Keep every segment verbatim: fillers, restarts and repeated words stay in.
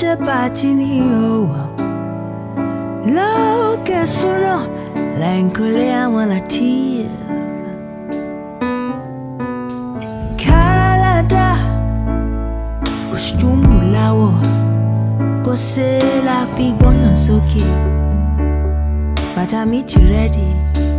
Batini oh lo che sono l'encolea la tia Kalada costume lawo cose la figure soki but I meet you ready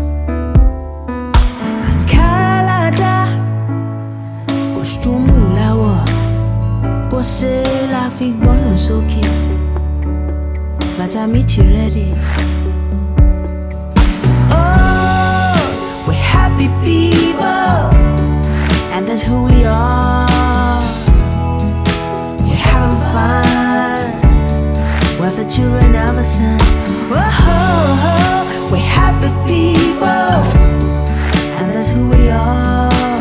Kalada costume lawo cose la figure soki but I meet you ready. Oh, we're happy people, and that's who we are. We're having fun, we're the children of the sun. Oh, we're happy people, and that's who we are.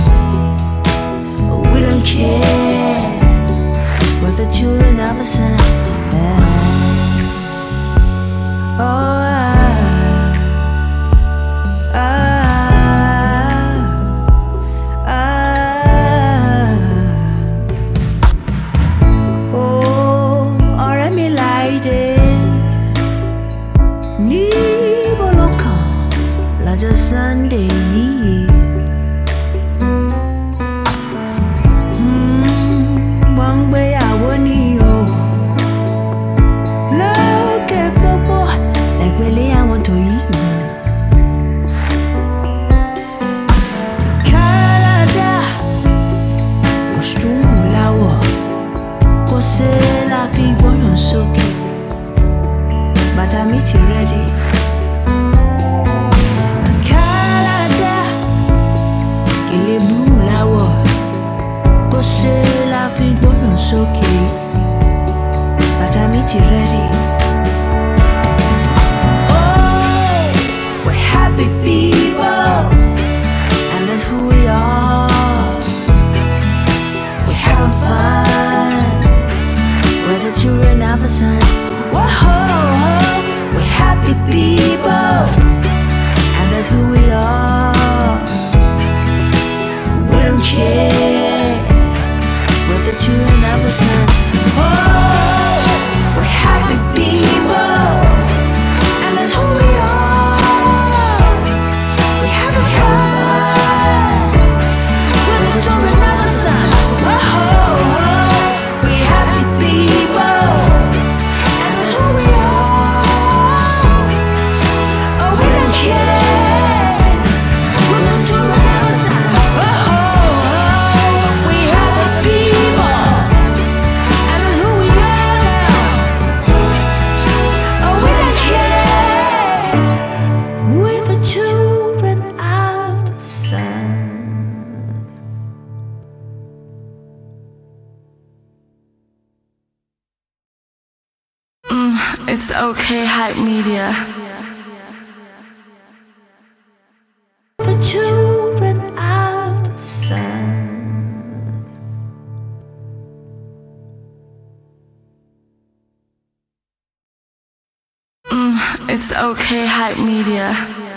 We don't care, we're the children of the sun. Oh, ah, ah, ah. Oh, ọ̀rẹ́ mi láìdé níbo ló kàn lọ́jọ́ Sunday yìí. Wọ́n ń gbéyàwó ní o. Lókè gbogbo ẹgbẹ́lẹ́ àwọn tó yí. Káládà kọ́sítúmù láwọ̀ kò ṣe la fi gbọ́yàn sókè. Bàtà mi ti rẹ́dí. Káládà gèlè búrú láwọ̀ kò ṣe la fi gbọ́yàn sókè. Bàtà mi ti rẹ́dí. People, and that's who we are. We're having fun, we're the children of the sun. Whoa, we're happy people, and that's who we are. We don't care, we're the children of the sun. Oh, we're happy people, and that's who we are. It's okay, Hype Media. The children of the sun. Mm, it's okay, Hype Media.